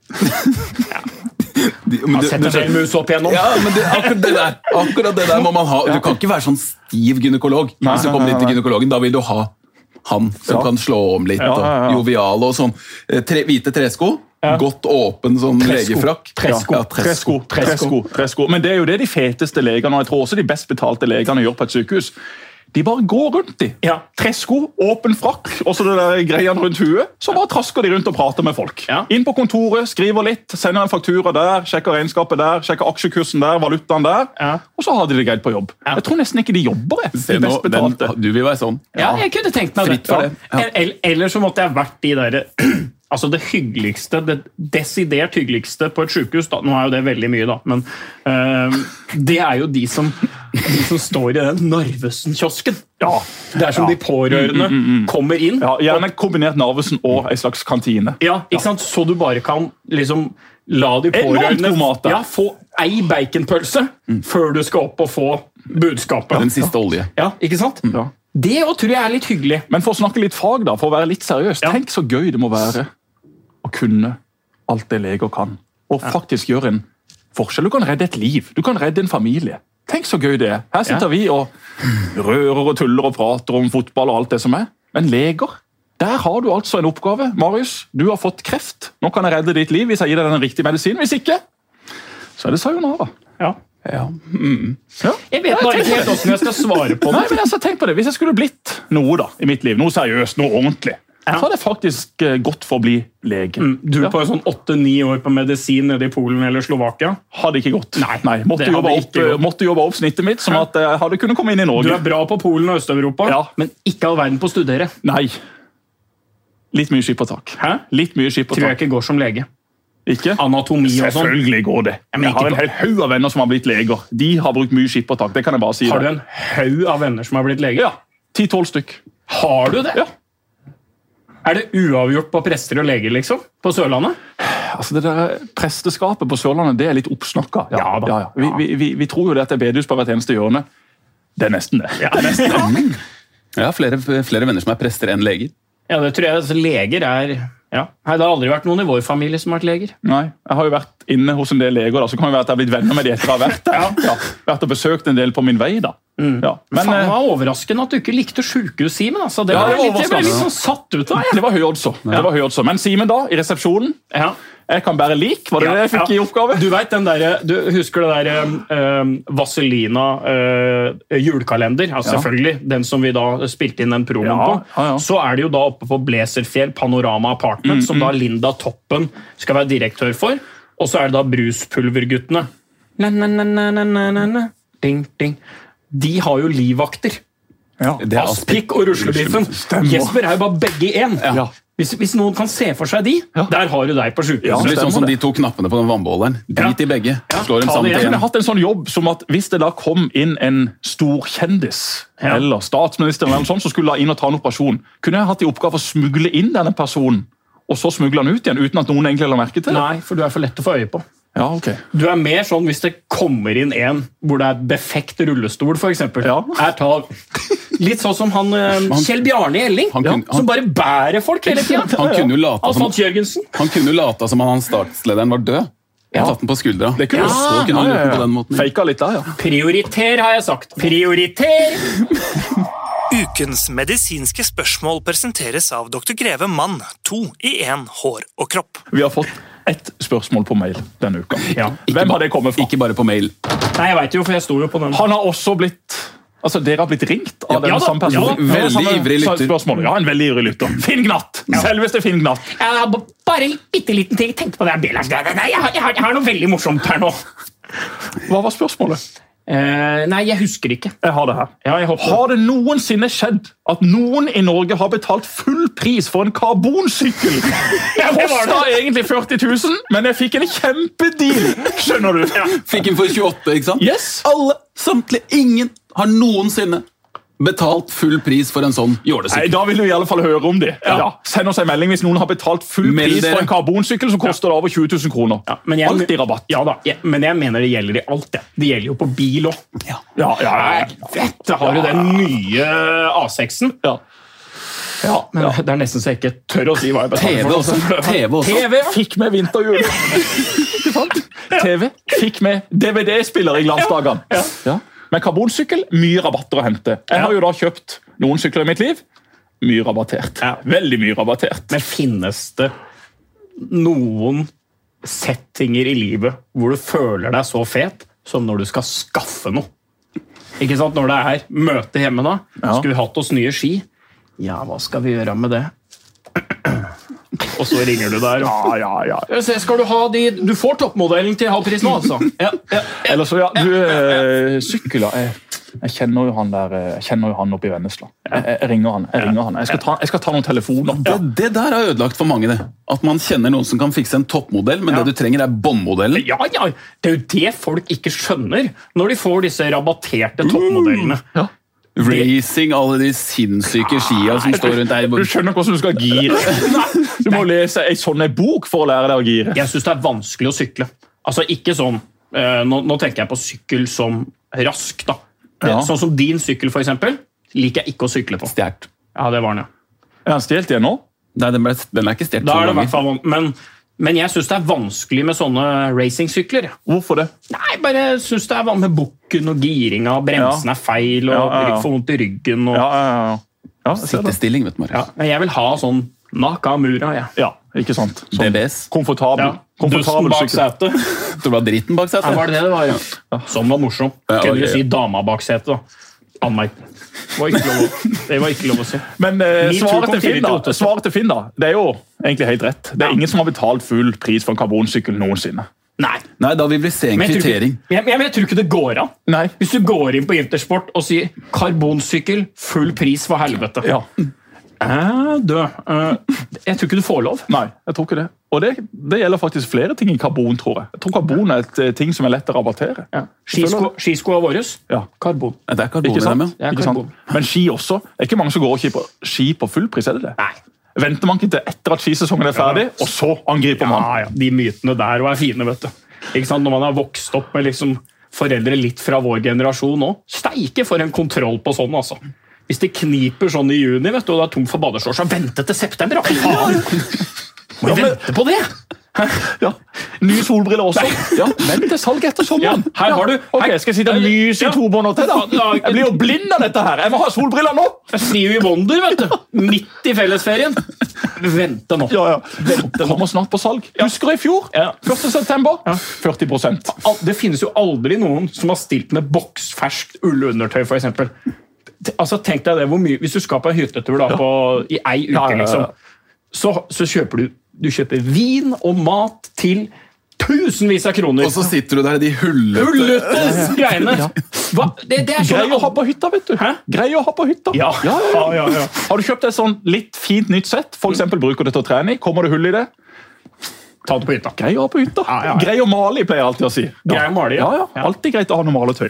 de, men Han du- setter du- seg en mus opp igjennom. Ja, men det, akkurat, det der, akkurat det der må man ha. Du kan ikke være sånn stiv gynekolog. Nei, Hvis du nei, kommer inn nei, til nei. gynekologen, da vil du ha han som Ja. kan slå om litt, Ja, ja, ja. og jovial og sånn. Eh, Tre, hvite tresko, Ja. godt åpen sånn Tresko. legefrakk. Tresko. Ja, Tresko, tresko. tresko, tresko. Men det er jo det de feteste legene, og jeg tror også de best betalte legene gjør på et sykehus. De bare går rundt i. Ja. Tresko, åpen frakk, og så det der greiene rundt huet. Så bare trasker de rundt og prater med folk. Ja. Inn på kontoret, skriver litt, sender en faktura der, sjekker regnskapet der, sjekker aksjekursen der, valutaen der, Ja. og så har de det greit på jobb. Ja. Jeg tror nesten ikke de jobber, jeg. Se De nå, best betalte. den, du vil være sånn. Ja, jeg kunne tenkt meg det. Fritt for det. Ja. El- Eller så måtte jeg vært de der Altså det hyggeligste, det desidert hyggeligste på et sykehus, da. Nå er jo det veldig mye, da, men øh, det er jo de som, de som står i den Narvesen-kiosken. Ja. Det er som Ja. de pårørende kommer inn. Ja, gjerne kombinert Narvesen og en slags kantine. Ja, ikke sant? Så du bare kan liksom la de Enormt pårørende god mat der. ja, få ei baconpølse før du skal opp og få budskapet. Den siste olje. Ja, ikke sant? Ja. Det også tror jeg er litt hyggelig. Men for å snakke litt fag, da, for å være litt seriøs, Ja. tenk så gøy det må være å kunne alt det leger kan. Og faktisk gjøre en forskjell. Du kan redde et liv. Du kan redde en familie. Tenk så gøy det er. Her sitter Ja. vi og rører og tuller og prater om fotball og alt det som er. Men leger, der har du altså en oppgave. Marius, du har fått kreft. Nå kan jeg redde ditt liv hvis jeg gir deg den riktige medisinen. Hvis ikke, så er det sayonara. Ja. Ja. Jeg vet bare ikke helt hvordan jeg skal svare på Nei, det. men altså, tenk på det. Hvis jeg skulle blitt noe da, i mitt liv, noe seriøst, noe ordentlig, så hadde jeg faktisk eh, gått for å bli lege. Mm, Du Ja. på sånn åtte-ni år på medisin nede i Polen eller Slovakia. Hadde ikke gått. Nei, måtte, det hadde jobbe opp, ikke gått. måtte jobbe opp snittet mitt, sånn at jeg hadde kunnet komme inn i Du Norge. er bra på Polen og Øst-Europa, Ja. men ikke all verden på å studere. Nei. Litt mye skippertak. Hæ? Litt mye Tror jeg skippertak. ikke går som lege. Ikke? Anatomi og sånn. Selvfølgelig går det. Ja, men Jeg har ikke en på- hel haug av venner som har blitt leger. De har brukt mye skippertak, det kan jeg bare si. Har du deg. en haug av venner som har blitt lege? Ja, ti-tolv stykk. Har du det? Ja. Er det uavgjort på prester og leger, liksom? På Sørlandet? Altså det der Presteskapet på Sørlandet det er litt oppsnakka. Ja da. Ja, ja. Vi, vi, vi, vi tror jo det at det er bedehus på hvert eneste hjørne. Det er nesten det. Ja, nesten. Jeg har flere, flere venner som er prester enn leger. Ja, det tror jeg. Altså, leger er ja. Nei, det har aldri vært noen i vår familie som har vært leger. Nei, Jeg har jo vært inne hos en del leger, da, så kan det være at jeg har blitt venner med de etter å ha vært der. Ja. Vært og besøkt en del på min vei. da. Mm. Ja. Men, Men faen, det eh, var overraskende at du ikke likte sykehus, Simen. Altså. Det, Ja, var det var litt- det ble overraskende. litt sånn satt ut av. det var høy også. Det var høy også. Men Simen da, i resepsjonen, Ja. jeg kan bære lik, var det Ja, det jeg fikk ja. i oppgave? Du vet den der, du husker det der um, Vaselina uh, julekalender, ja, selvfølgelig, den som vi da spilte inn en promo Ja, på. ja, ja. Så er det jo da oppe på Blazerfjell Panorama Apartment, som da Linda Toppen skal være direktør for, og så er det da Bruspulverguttene. Na, na, na, na, na, na, na, na. Ding, ding. De har jo livvakter. Ja. Det er Aspik og Ruslebiffen. Stemmer. Jesper er jo bare begge én. Ja. Hvis, hvis noen kan se for seg de, der har du deg på Det sykehuset. blir sånn stemmer som det. de to knappene på den vannbeholderen. Drit i begge. Slår dem ta sammen det Jeg til kunne en. hatt en sånn jobb som at hvis det da kom inn en stor kjendis, Ja. eller statsminister eller noe sånt, som skulle da inn og ta en operasjon, kunne jeg hatt i oppgave å smugle inn denne personen, og så smugle han ut igjen, uten at noen egentlig la merke til det? Nei, for du er for lett å få øye på. Ja, ok. Du er mer sånn hvis det kommer inn en hvor det er defekt rullestol, for eksempel. Ja. Er ta, litt sånn som han, eh, Kjell Bjarne Elling, Han kunne- som bare bærer folk hele tiden. Han kunne jo late som, Alfons Jørgensen. han kunne jo late som han statslederen var død. Ja. Tatt den på skuldra. Det kunne Ja, så kunne han gjort det på den måten. Faka litt der, ja. Prioriter, har jeg sagt. Prioriter! Ukens medisinske spørsmål presenteres av doktor Greve Mann, to i en hår og kropp. Vi har fått ett spørsmål på mail denne uka. Ja. Hvem har det kommet fra? Ikke bare på mail. Nei, jeg vet jo, for jeg sto jo på den. Han har også blitt... Altså, Dere har blitt ringt av Ja, den ja da. samme personen? Ja da. Ja, det Veldig samme ivrig lytter. spørsmål. Ja, en veldig ivrig lytter. Finn Gnatt! Selveste Finn Gnatt. Ja, b- bare en bitte liten ting. Jeg tenkte på det her bildet. Nei, nei, jeg, har- jeg, har- jeg har noe veldig morsomt her nå. Hva var spørsmålet? Eh, nei, jeg husker ikke. Jeg har det her. Ja, jeg håper. Har det noensinne skjedd at noen i Norge har betalt full pris for en karbonsykkel? Ja, det var Kostet egentlig førti tusen, men jeg fikk en kjempedeal. Skjønner du? Fikk den for tjueåtte, ikke sant? Yes. Alle, samtlige, ingen har noensinne betalt full pris for en sånn Nei, jålesykkel. Da vil vi i alle fall høre om det. Ja. Send oss en melding hvis noen har betalt full Meld pris dere. for en karbonsykkel som koster over tjue tusen kroner. Ja, men jeg, Alt i rabatt. Ja da, jeg, men jeg mener det gjelder i alt. Det, det gjelder jo på bil òg. Ja, ja, ja. Fett! Da har du den nye A seksen. Ja. Ja, men det er nesten så jeg ikke tør å si hva jeg T V betaler for. også. T V også. T V, ja. Fikk med vinterhjul. Ikke sant? T V. Fikk med D V D-spiller i glansdagene. Ja. Men karbonsykkel, mye rabatter å hente. Jeg har jo da kjøpt noen sykler i mitt liv. Mye rabattert. Ja. Veldig mye rabattert. Men finnes det noen settinger i livet hvor du føler deg så fet som når du skal skaffe noe? Ikke sant? Når det er møte hjemme da, Ja. skulle vi hatt oss nye ski. Ja, hva skal vi gjøre med det? Og så ringer du der. Og... Ja, ja, ja. Ja, se, skal du ha de... Du får toppmodellen til halv pris nå, altså. Ja, ja, ja. Eller så, ja, du, eh, sykler, jeg, jeg kjenner jo han der, eh, jeg kjenner jo han oppe i Vennesla. Jeg, jeg ringer han, jeg ringer han. Jeg skal ta, jeg skal ta noen telefoner. Det, det der er ødelagt for mange, det. At man kjenner noen som kan fikse en toppmodell, men Ja. det du trenger er båndmodellen. Ja, ja, det er jo det folk ikke skjønner når de får disse rabatterte toppmodellene. Ja. Racing, alle de sinnssyke skia som står rundt der. Du skjønner hvordan du skal gire. Du må lese en sånn bok for å lære deg å gire. Jeg synes det er vanskelig å sykle. Altså ikke sånn, eh, nå, nå tenker jeg på sykkel som rask da. Ja. Sånn som din sykkel for eksempel, liker jeg ikke å sykle på. Stjert. Ja, det var den, ja. Er han stjelt igjen nå? Nei, den, ble, den er ikke stjert Da to er det i ganger. hvert fall, men, men jeg synes det er vanskelig med sånne racingsykler. Ja. Hvorfor det? Nei, bare synes det er vanlig med bukken og giringa, bremsen er feil, og Ja, ja, ja. får vondt i ryggen. Og, Ja, ja, ja. ja jeg ser det. Sittestilling, vet du, Marius. ja. Men jeg vil ha sånn Nakamura, jeg. Ja, ikke sant? D Sånn B S. komfortabel, Ja. Dusten komfortabel bak sykkel. setet. Tror du det var dritten bak Ja, setet? var det det det var, ja. Sånn var morsom. Ja, Kunne ok, du ja. si dama bak setet, da? Anmerkning. Det var ikke lov å, det var ikke lov å si. Men eh, Min tur svaret, kom til Finn, tidlig da, til Ottestad. svaret til Finn da, det er jo egentlig helt rett. Det er ingen som har betalt full pris for en karbonsykkel noensinne. Nei. Nei, da vil vi se en Men jeg, tror kvittering. ikke, jeg, jeg, jeg tror ikke det går an. Nei. Hvis du går inn på Intersport og sier karbonsykkel, full pris for helvete. Ja. Æ, dø. Eh, jeg tror ikke du får lov. Nei, jeg tror ikke det. Og det, det gjelder faktisk flere ting i karbon, tror jeg. Jeg tror karbon er et eh, ting som er lett å rabattere. Ja. Skisko, skiskoene våre, Ja. karbon. Nei, det er karbon Ikke i dem, sant? ja. Det er Ikke sant? karbon. Men ski også. Det er ikke mange som går og kjøper ski på fullpris, er det det? Nei. Venter man ikke til etter at skisesongen er ferdig, og så angriper man? Ja, ja. De mytene der og er fine, vet du. Ikke sant? Når man har vokst opp med liksom foreldre litt fra vår generasjon nå, steike for en kontroll på sånn, altså. Hvis det kniper sånn i juni, vet du, og det er tomt for badeshorts, så vente til september, da. Faen! Må vi vente på det? Ja. Nye solbriller også. Ja, vent til salg etter sommeren. Ja, her har du... Ok, skal jeg sitte og myse i to måneder til da? Jeg blir jo blind av dette her. Jeg må ha solbriller nå. Stevie Wonder, vet du. Midt i fellesferien. Vente nå. Ja, ja. Vente, kommer snart på salg. Husker du i fjor? Ja. første september. førti prosent. Det finnes jo aldri noen som har stilt med boksferskt ullundertøy, for eksempel. Altså, tenk deg det, hvor mye... Hvis du skal på en hyttetur da, på, i ei uke, Ja, ja, ja. liksom, så, så kjøper du, du kjøper vin og mat til tusenvis av kroner. Og så sitter du der i de hullete... Hullete greiene. Hva? Det, det er sånn... Grei å ha på hytta, vet du. Hæ? Grei å ha på hytta. Ja. Ja, ja, ja. Ja, ja, ja. Har du kjøpt et sånn litt fint nytt sett, for eksempel bruker du det til å trene i, kommer det hull i det? Ta det på hytta. Grei å ha på hytta. Ja, ja, ja. Grei å male i, pleier jeg alltid å si. Grei å male i, ja. ja, ja. Alltid greit å ha noe maletøy.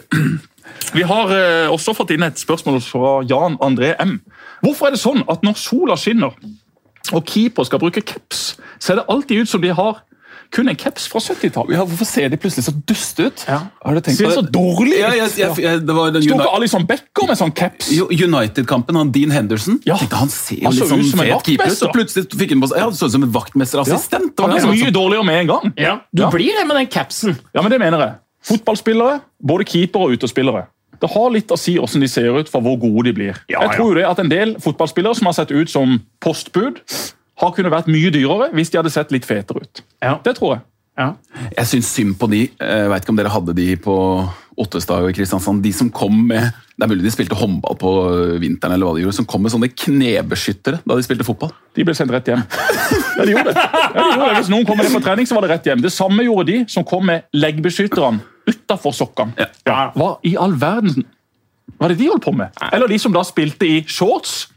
Vi har eh, også fått inn et spørsmål fra Jan André M. Hvorfor er det sånn at når sola skinner, og keeper skal bruke caps, ser det alltid ut som de har kun en caps fra syttitallet? Ja, hvorfor ser de plutselig så duste ut? Ja. Har du tenkt Ser på så det? dårlig ut. Ja, jeg, jeg, jeg, det var den Står ikke Uni- Alisson Becker med sånn caps? Jo, United-kampen, han Dean Henderson. Ja. Tenkte, han ser jo Han så litt sånn ut som en fet keeper ut, vaktmester. og plutselig fikk han på seg, ja, det så ut som en vaktmesterassistent. Det var Han det er som var mye så- dårligere med en gang. Ja, du Ja. blir det med den capsen. Ja, men det mener jeg. Fotballspillere, både keeper og utespillere. Det har litt å si hvordan de ser ut for hvor gode de blir. Ja, jeg tror jo det at en del fotballspillere som har sett ut som postbud, har kunnet vært mye dyrere hvis de hadde sett litt fetere ut. Ja. Det tror jeg. Ja. Jeg syns synd på de. Jeg vet ikke om dere hadde de på Ottestad og Kristiansand. De som kom med, det er mulig de spilte håndball på vinteren, eller hva de gjorde, som kom med sånne knebeskyttere da de spilte fotball. De ble sendt rett hjem. Ja, de gjorde det. Ja, de gjorde det. Hvis noen kom med det på trening, så var det rett hjem. Det samme gjorde de som kom med leggbeskytterne utenfor sokkene. Ja. Hva i all verden var det de holdt på med? Eller de som da spilte i shorts,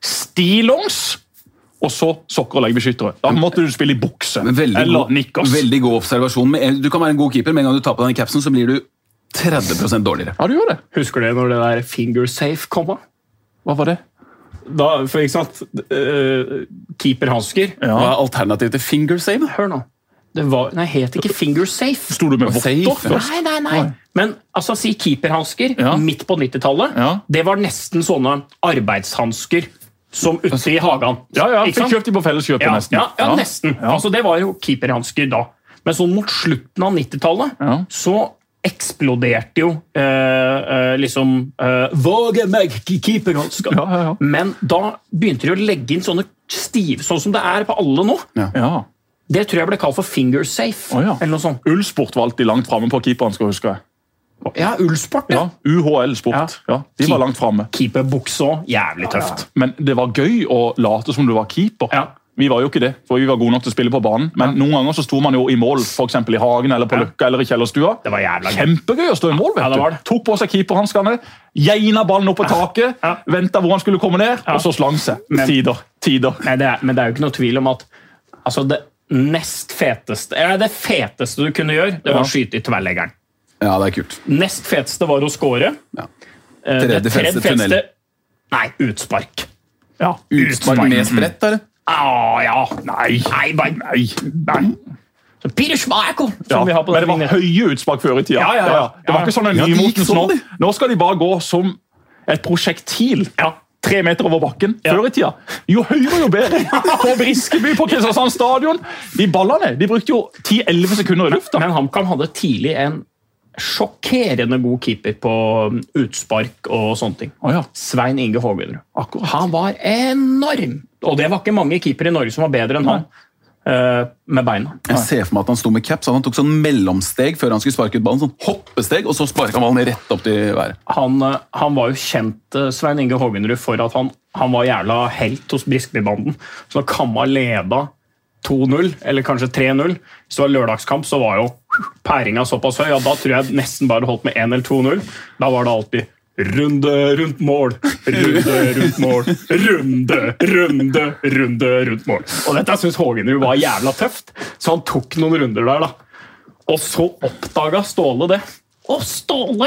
stillongs, og så sokker og leggbeskyttere. Da måtte du spille i bukse. Men veldig, Eller god, nikkers. veldig god observasjon. Men Du kan være en god keeper, men en gang du tar på den capsen, så blir du tretti prosent dårligere. Ja, du gjør det. Husker du når det der finger safe kom da? Hva var det? Da, for ikke sant, uh, keeperhansker. Ja. Hva er alternativet til finger save? Hør nå. Det var, nei, het ikke finger safe. Sto du med Og votter safe, ja. først? Nei, nei, nei. Men altså, si keeperhansker Ja. midt på nittitallet, Ja. det var nesten sånne arbeidshansker som ute i hagen. Ja, ja, Ikke fikk sant? kjøpt de på Felleskjøpet Ja, nesten. ja, ja, nesten. Ja. Altså, det var jo keeperhansker da. Men sånn mot slutten av nittitallet, Ja. så eksploderte jo eh, eh, liksom eh, Våge meg keeperhansker! Ja, ja, ja. Men da begynte de å legge inn sånne stive, sånn som det er på alle nå. Ja. Det tror jeg ble kalt for finger safe. Å, ja. Eller noe sånt. Ullsport var alltid langt fremme på keeperen, skal jeg huske. Ja, ullsport, ja. Ja, U H L Sport. Ja, de var langt fremme. Keeperbukse òg. Jævlig tøft. Men det var gøy å late som du var keeper. Ja. Vi var jo ikke det, for vi var gode nok til å spille på banen. Men noen ganger så sto man jo i mål, for eksempel i hagen eller på Løkka eller i kjellerstua. Det var jævla gøy. Kjempegøy å stå i mål, vet Ja, det var du. det. Tok på seg keeperhanskene, geina ballen opp på taket, Ja. ventet hvor han skulle komme ned, og så slang seg. Men- Tider, tider. Nei, det er, men det er jo ikke noe tvil om at altså, det nest feteste eller det feteste du kunne gjøre, det var Ja. å skyte i tverrleggeren. Ja, det er kult. Nest feteste var å score. Ja. Eh, Tredje det feteste, tunnel. Nei, utspark. Ja. Utspark med sprett, eller? Ah, ja. Nei. Nei, bare, Nei. nei. Så Peter Schmeichel, som Ja, vi har på men det den var vignetten. høye utspark før i tida. Ja, ja, ja. Det var ikke sånn en Ja, de gikk nymotens nå. sånn, de. Nå skal de bare gå som et prosjektil. Ja. Tre meter over bakken. Ja. Før i tida. Jo høyere, jo bedre. På Briskeby på Kristiansand stadion. De ballene de brukte jo ti til elleve sekunder i lufta. Men HamKam hadde tidlig en sjokkerende god keeper på utspark og sånne ting. Å, ja. Svein Inge Hågenrud. Han var enorm! Og det var ikke mange keepere i Norge som var bedre enn han. eh, med beina. Jeg ser for meg at han sto med caps, og han tok sånn mellomsteg før han skulle sparke ut ballen. Sånn hoppesteg, og så sparket han ballen rett opp til været. Han, eh, han var jo kjent, eh, Svein Inge Hågenrud, for at han, han var jævla helt hos Briskebybanden. Så når Kamma leda to null, eller kanskje tre null, hvis det var lørdagskamp, så var jo pæringa såpass høy, ja, da tror jeg nesten bare holdt med én eller to null. Da var det alltid runde rundt mål, runde rundt mål, runde, runde, runde rundt mål. Og dette synes Hågenrud var jævla tøft, så han tok noen runder der da. Og så oppdaga Ståle det. Og Ståle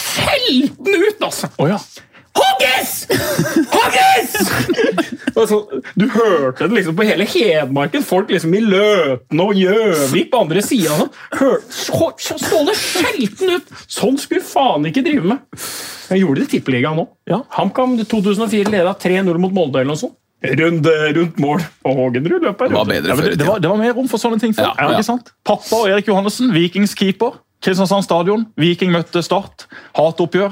skjelte ut, altså! Å, ja. Hogges! Hogges! Altså, du hørte det liksom på hele Hedmarken. Folk liksom i Løten og Gjøvik på andre siden. Ståle skjelte ut! Sånn skulle faen ikke drive med. Jeg gjorde det i Tippeligaen nå. Ja. HamKam i to tusen og fire ledet tre null mot Molde eller noe sånt. Rundt, rundt mål på Hågenrud løper. Det var bedre Ja, før i det, det, tida. var, det var mer rom for sånne ting før. Ja, ja. Ikke sant? Pappa og Erik Johannessen, Vikings keeper. Kristiansand stadion, Viking møtte Start. Hatoppgjør.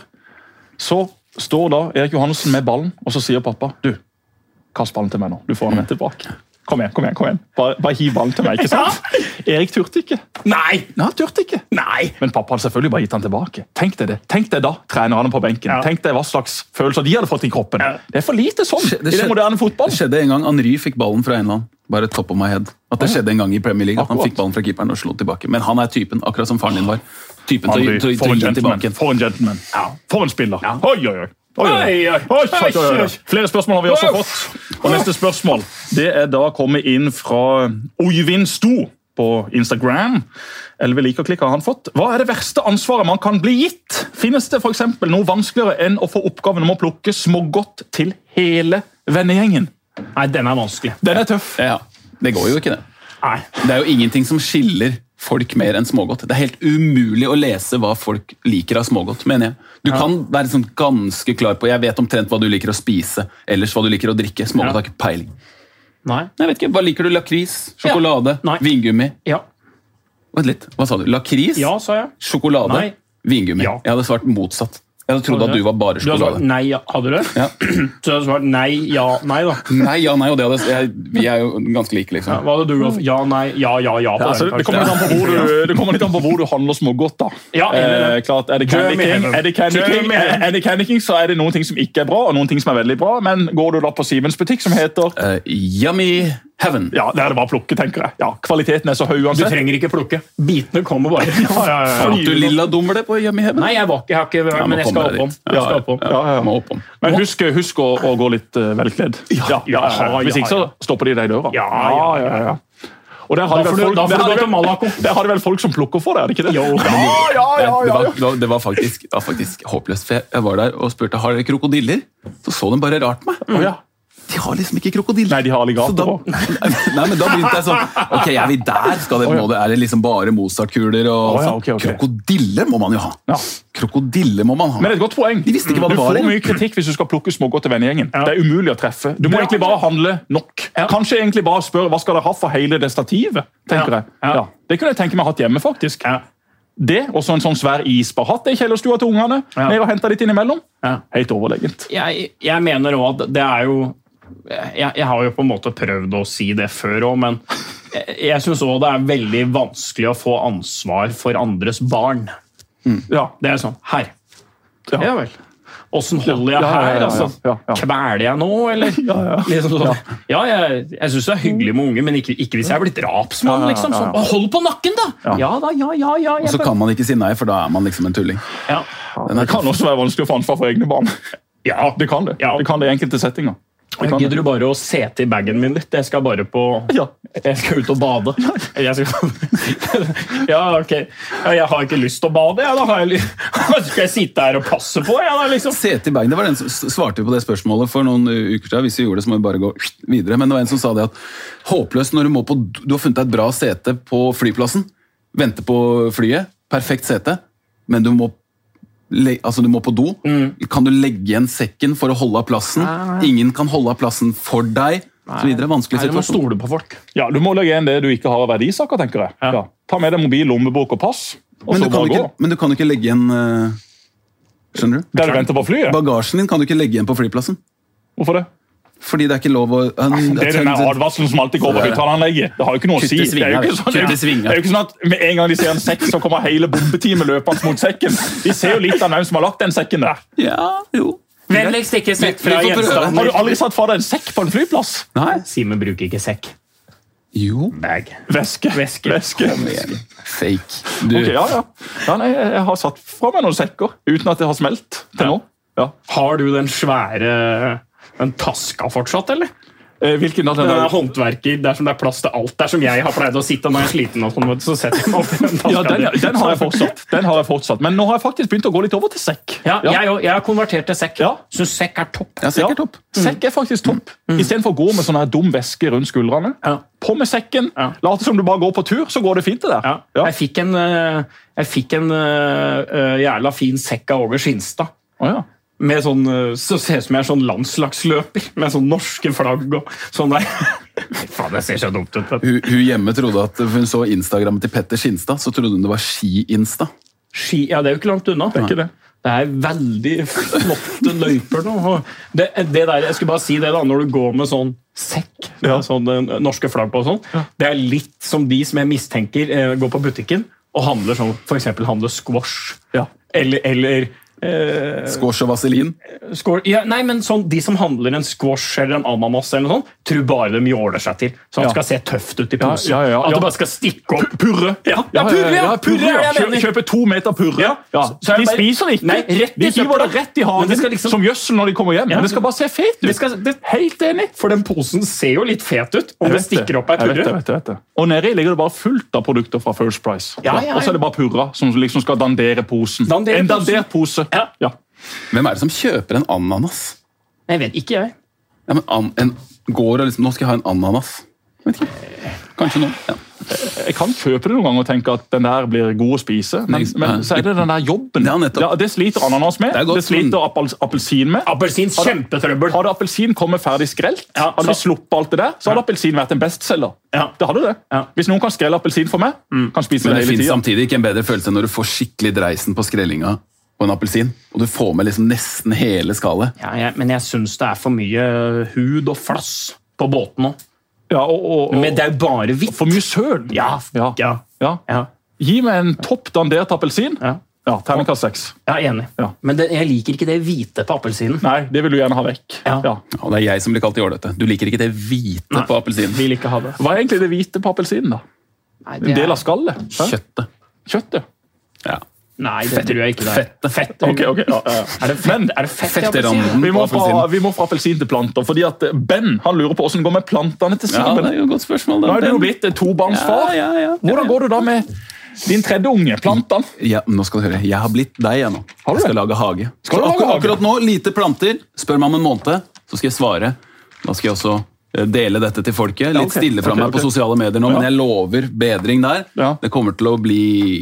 Så står da Erik Johannessen med ballen, og så sier pappa, du, kast ballen til meg nå. Du får den med tilbake. Kom igjen, kom igjen, kom igjen. Bare, bare hiv ballen til meg, ikke sant? Erik turte ikke. Nei! Nei, han turte ikke. Nei! Men pappa hadde selvfølgelig bare gitt han tilbake. Tenk deg det. Tenk deg da, trenerne på benken. Ja. Tenk deg hva slags følelser de hadde fått i kroppen. Ja. Det er for lite sånn Det i den skjedde- moderne Det fotballen. skjedde en gang Henry fikk ballen fra en eller annen. Bare top of my head. At det skjedde en gang i Premier League. At han Akkurat. fikk ballen fra keeperen og slo tilbake. Men han er typen, akkurat som faren din var. Typen til, Henry, til, til, for en til å gi den gentleman. tilbake. For en gentleman. For en spiller. Oi, oi, oi. Oi, oi. Oi, oi. Oi, oi, oi, oi. Oi. Flere spørsmål har vi også fått. Og neste spørsmål det er da kommet inn fra Oyvind Sto på Instagram. Elleve liker-klikker har han fått. Hva er det verste ansvaret man kan bli gitt? Finnes det for eksempel noe vanskeligere enn å få oppgaven om å plukke smågodt til hele vennegjengen? Nei, den er vanskelig. Den er tøff. Ja, det går jo ikke det. Nei. Det er jo ingenting som skiller folk mer enn smågodt. Det er helt umulig å lese hva folk liker av smågodt, mener jeg. Du kan være sånn ganske klar på, jeg vet omtrent hva du liker å spise, ellers hva du liker å drikke. Smågodt Ja. har ikke peiling. Nei. Jeg vet ikke, hva liker du? Lakris, sjokolade, Nei. vingummi? Ja. Vent litt, hva sa du? Lakris, Ja, sa jeg. sjokolade, Nei. vingummi. Ja. Jeg hadde svart motsatt. Jeg hadde trodd at du var bare Du har svart sjokolade. nei, ja. Hadde du det? Ja. Så du har svart nei, ja, nei da. Nei, ja, nei, og det hadde, jeg, vi er jo ganske like, Ja, liksom. hva hadde du gått for? Ja, nei, ja, ja, ja. På Ja, altså, den, det, kommer litt an på hvor du, det kommer litt an på hvor du handler smågodt. da. Ja, enig i det. eh, klart, Er det Candy Germ i King, heaven. er det Candy Germ King, i heaven. er det Candy King, så er det noen ting som ikke er bra, og noen ting som er veldig bra. Men går du da på Simens butikk, som heter Uh, yummy heaven. Ja, det er det bare å plukke, tenker jeg. Ja, Kvaliteten er så høy Du uansett. trenger ikke plukke. Bitene kommer bare. Ja, ja, ja, Fant du lilla dumle på yummy heaven? Nei, jeg var ikke, jeg har ikke Ja, men jeg må skal komme deg oppom. dit. Jeg skal oppom. Ja, ja, ja. Må opp om. Men husk, husk å, å gå litt uh, velkledd. Ja, ja, ja, Hvis ikke så ja. stopper de deg i døra. Ja, ja, ja. ja. Og der har Da de får vel du- folk, da får der du har de gå til vel- Malaco. der har de vel folk som plukker for det, er det ikke det? Jo. Ja, ja, ja, Det ja, var, ja. det var, det var, faktisk, det var faktisk håpløst. For jeg, jeg var der og spurte har dere krokodiller. Så så de bare rart på meg. Å, ja. De har liksom ikke krokodiller. Nei, de har alligator Så da, også. nei, men da begynte jeg sånn Ok, er vi der? Skal det, Å, ja. må det, er det liksom bare Mozart-kuler? Og Å, ja, sånn? ok, ok. Krokodille må man jo ha. Ja. Krokodille må man ha. Men et godt poeng. De visste ikke hva det du var, får eller? mye kritikk hvis du skal plukke smågodt til vennegjengen. Ja. Det er umulig å treffe. Du må Ja. egentlig bare handle nok. Kanskje egentlig bare spørre hva skal dere ha for hele det stativet, tenker Ja. jeg. Ja. Ja. Det kunne jeg tenke meg hatt hjemme, faktisk. Ja. Det, og så en sånn svær isbar. Hatt det i kjellerstua til ungene. Ja. Ned og hentet litt innimellom. Ja. Helt overlegent. Jeg, jeg mener også at det er jo jeg, jeg har jo på en måte prøvd å si det før òg, men jeg, jeg syns òg det er veldig vanskelig å få ansvar for andres barn. Ja. Det er sånn Her. Ja. Ja vel. Åssen holder jeg Ja, ja, ja, her? ja, Altså, ja, ja. Kveler jeg nå, eller? Liksom sånn. Ja, jeg, jeg syns det er hyggelig med unge, men ikke, ikke hvis jeg er blitt drapsmann. Ja, ja, ja, Liksom. Sånn. ja. Hold på nakken, da! Ja, da, ja, ja, ja. Og Jeg, så kan man ikke si nei, for da er man liksom en tulling. ja. Det kan også være vanskelig å få ansvar for egne barn. ja. Det kan det. Ja. Det kan det i enkelte settinger. Det kan Gidder det. du bare å sete i bagen min litt? Jeg skal bare på Ja. Jeg skal ut og bade. Jeg skal, ja, ok. Ja, jeg har ikke lyst til å bade. Ja, da har jeg lyst. Skal jeg sitte her og passe på? Ja, da, liksom. Sete i bagen, det var den som s- svarte på det spørsmålet for noen uh, uker siden. Hvis vi gjorde det, så må vi bare gå videre. Men det var en som sa det at håpløst når du må på Du har funnet deg et bra sete på flyplassen. Vente på flyet. Perfekt sete. Men du må le- Altså, du må på do. Kan du legge igjen sekken for å holde av plassen? Ingen kan holde av plassen for deg. Så videre. Vanskelig Nei, du må situasjon. stole på folk. Ja, Du må legge igjen det du ikke har av verdisaker, tenker jeg. Ja. Ja. Ta med deg mobil, lommebok og pass. Og Men så du, kan bare ikke, gå. men du kan jo ikke legge igjen uh, Skjønner du? Der du venter på flyet? Bagasjen din kan du ikke legge igjen på flyplassen. Hvorfor det? Fordi det er ikke lov å Det er den der advarselen som alltid går på høyttaleranlegget. Det har jo ikke noe å Kutt si. i Det er jo ikke svinga, sånn, kutt i ja. svinga. Det er jo ikke sånn at med en gang de ser en sekk, så kommer hele bombeteamet løpende mot sekken. De ser jo litt av hvem som har lagt den sekken der. Ja, jo. Vennligst ikke sekk fra Vi får prøve. gjenstander. Har du aldri satt fra deg en sekk på en flyplass? Nei. Simen bruker ikke sekk. Jo. Bag. Væske. Væske. Væske. Kom igjen. Fake. Du, Ok, ja, ja. ja nei, jeg har satt fra meg noen sekker uten at det har smelt til nå. Ja. Har du den svære den taska fortsatt, eller? Eh, Hvilken av den Den er der? håndverker, der som det er plass til alt. Der som jeg har pleid å sitte når jeg er sliten, og sånn, så setter jeg meg opp i den taska. Ja, den, den har jeg fortsatt. Den har jeg fortsatt. Men nå har jeg faktisk begynt å gå litt over til sekk. Ja, jeg, også- jeg har konvertert til sekk. Ja. Syns sekk er topp. ja, sikkert topp. Sekk er faktisk topp. Istedenfor å gå med sånn her dum væske rundt skuldrene. Ja. På med sekken. Ja. Late som du bare går på tur, så går det fint. det der. Ja. Ja. Jeg fikk en, eh, jeg fikk en eh, eh, jævla fin sekk av Åge Skinstad. Å, ja. med sånn, så ser det som jeg er sånn landslagsløper, med sånn norske flagg og sånn der. Faen, det ser så dumt ut. Hun, hun hjemme trodde at hun så Instagram til Petter Skinstad, så trodde hun det var ski-insta. Ski, ja, det er jo ikke langt unna. Det er ikke det. Det er veldig flotte løyper nå. Det, det der, jeg skulle bare si det da, når du går med sånn sekk, ja. sånn norske flagg på og sånn, ja. Det er litt som de som jeg mistenker eh, går på butikken og handler sånn, for eksempel handler squash, ja. eller, eller eh, squash og vaselin? Squash, ja, nei, men sånn, de som handler en squash eller en ananas eller noe sånt, tror bare de jåler seg til, så han ja. Skal se tøft ut i posen. Ja, ja, ja, ja. At du bare skal stikke opp. Purre. Ja, ja, purre, ja, purre, ja. Kjøpe, kjøpe to meter purre. Ja. Ja. Så de bare, spiser ikke. Nei, rett de hiver det rett i hagen liksom, som gjødsel når de kommer hjem. Ja. Men det skal bare se fet ut. Det skal, det, helt enig. For den posen ser jo litt fet ut, om det stikker opp ei purre. Jeg vet det, vet det, vet det. Og nedi ligger det bare fullt av produkter fra First Price. Ja, ja, ja. Og så er det bare purra som liksom skal dandere posen. Dandere en dandert pose. Ja. Ja. Hvem er det som kjøper en ananas? Jeg vet ikke, jeg. Ja, men an, en, går og liksom, nå skal jeg ha en ananas. Jeg vet ikke. Kanskje noe. Ja. Jeg kan kjøpe det noen ganger og tenke at den der blir god å spise, men, men så er det den der jobben. Ja, ja, det sliter ananas med, det, det sliter apel, appelsin med. Appelsin, kjempetrøbbel. Hadde appelsin kommet ferdig skrelt, ja, hadde vi sluppet alt det der, så hadde ja. Appelsin vært en bestseller. Ja. Det hadde det. Ja. Hvis noen kan skrelle appelsin for meg, mm. kan spise men det, det hele tiden. Men det finnes samtidig ikke en bedre følelse når du får skikkelig dreisen på skrellinga på en appelsin, og du får med liksom nesten hele skallet. Ja, jeg, men jeg synes det er for mye hud og flass på båten nå. Ja, og, og, og, men det er bare hvitt. For mye søl. Ja, ja. Ja. Ja. Ja. Gi meg en topp dandert appelsin. Ja, ja terningkast seks. Ja, enig. Ja. Men det, jeg liker ikke det hvite på appelsinen. Nei, det vil du gjerne ha vekk. Ja. Ja. Ja, det er jeg som blir kalt i ålete. Du liker ikke det hvite Nei. På appelsinen. Vil ikke ha det. Hva er egentlig det hvite på appelsinen da? Nei, det er... En del av skallet? Kjøttet. Kjøttet? Ja. Nei, det tror jeg ikke det er. Fette. Fette. Okay, okay, ja, ja. Er det fett, Men, er det fett i appelsinen? Vi må, fra, vi må fra appelsin til planter, fordi at Ben han lurer på hvordan det går med plantene til sammen. Ja, det er jo et godt spørsmål. Da. Nå er du jo blitt tobarnsfar. Ja, ja, ja. Hvordan går det da med din tredje unge, plantene? Ja, nå skal du høre. Jeg har blitt deg jeg nå. Har du jeg skal det? lage hage. Skal du lage akkurat, hage? akkurat nå, lite planter. Spør meg om en måned, så skal jeg svare. Da skal jeg også dele dette til folket. Litt ja, okay. stille fra okay, meg okay. på sosiale medier nå, ja. Men jeg lover bedring der. Ja. Det kommer til å bli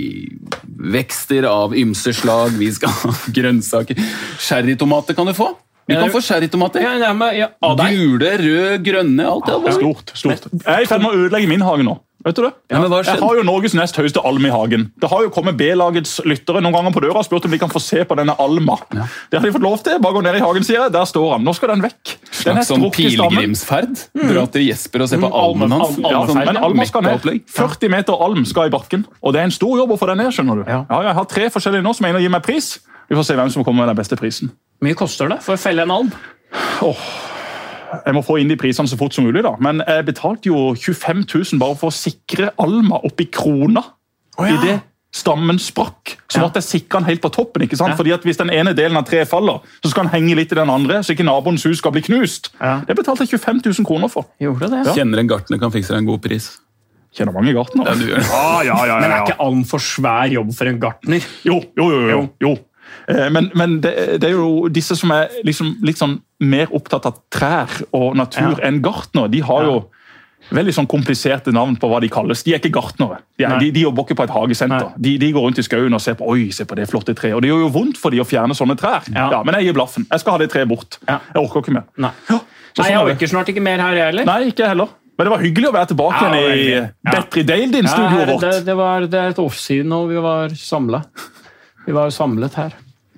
vekster av ymse slag. Vi skal ha grønnsaker. Sherrytomater kan du få. Du kan få sherrytomater. Ja, ja, ja. Gule, røde, grønne, alt det. Ja, stort, stort. Jeg er i ferd med å ødelegge min hage nå. Vet du det? Ja, men hva jeg har jo Norges nest høyeste alm i hagen. Det har jo kommet B-lagets lyttere noen ganger på døra og spurt om de kan få se på denne alma. Ja. Det har de fått lov til. Bare gå ned i hagen, sier jeg. Der står han. Nå skal den vekk. Den er sånn pilegrimsferd. Mm. Dra til Jesper og se på mm. almen hans. Ja, men alma skal ned. førti meter alm skal i bakken. Og det er en stor jobb å få den ned, skjønner du. Ja. Ja, jeg har tre forskjellige nå som er inne og gir meg pris. Vi får se hvem som kommer med den beste prisen. Hvor mye koster det for å felle en alm? Åh... Oh. Jeg må få inn de prisene så fort som mulig da. Men jeg betalte jo tjuefem tusen bare for å sikre alma opp i krona. Oh, ja. I det stammen sprakk. Så ja. Måtte jeg sikre den helt på toppen. Ikke sant? Ja. Fordi at hvis den ene delen av treet faller, så skal den henge litt i den andre, så ikke naboens hus skal bli knust. Ja. Det betalte jeg tjuefem tusen kroner for. Gjorde det? Ja. Kjenner en gartner kan fikse deg en god pris. Kjenner mange gartner. Ja, du gjør det. Ah, ja, ja, ja, ja. Men er ikke alm for svær jobb for en gartner? Jo, jo, jo, jo. jo. Men, men det, det er jo disse som er liksom, litt sånn mer opptatt av trær og natur ja. Enn gartner. De har jo ja. Veldig sånn kompliserte navn på hva de kalles. De er ikke gartnere. De, er, de, de jobber ikke på et hagesenter. De, de går rundt i skauen og ser på oi, se på det flotte treet. Og det gjør jo vondt for de å fjerne sånne trær. Ja. Ja, men jeg gir blaffen. Jeg skal ha det treet bort. Ja. Jeg orker ikke mer. Nei, ja, Nei jeg orker snart ikke mer her heller. Nei, ikke heller. Men det var hyggelig å være tilbake ja, igjen i ja. Betri Dale, din ja, studioet vårt. Det, det, var, det er et år siden nå vi var samlet. Vi var samlet her.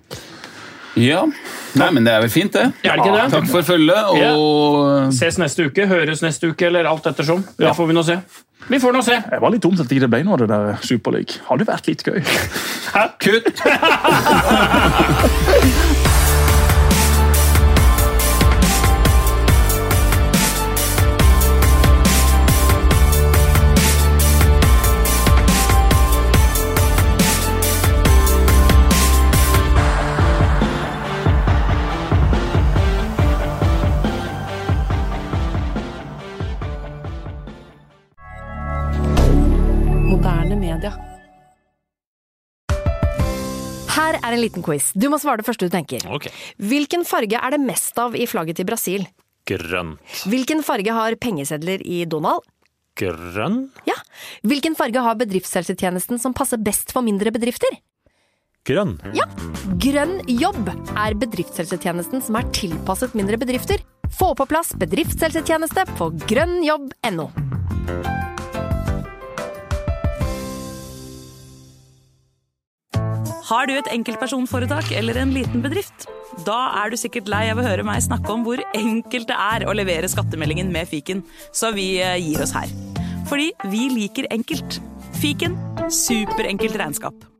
Ja, Nei, men det er vel fint det. Er det ikke det? Takk for følget. Og... Ja. Ses neste uke, høres neste uke, eller alt ettersom. Ja. Det får vi nå se. Vi får nå se. Jeg var litt dumt at det ikke ble noe av det der Superleague. Hadde vært litt gøy. Hæ? Kutt! Her er en liten quiz. Du må svare det første du tenker. Okay. Hvilken farge er det mest av i flagget til Brasil? Grønt. Hvilken farge har pengesedler i Donald? Grønn. Ja. Hvilken farge har bedriftshelsetjenesten som passer best for mindre bedrifter? Grønn. Ja. Grønn jobb er bedriftshelsetjenesten som er tilpasset mindre bedrifter. Få på plass bedriftshelsetjeneste på grønn jobb punktum no. Har du et enkeltpersonforetak eller en liten bedrift? Da er du sikkert lei av å høre meg snakke om hvor enkelt det er å levere skattemeldingen med Fiken, så vi gir oss her. Fordi vi liker enkelt. Fiken, superenkelt regnskap.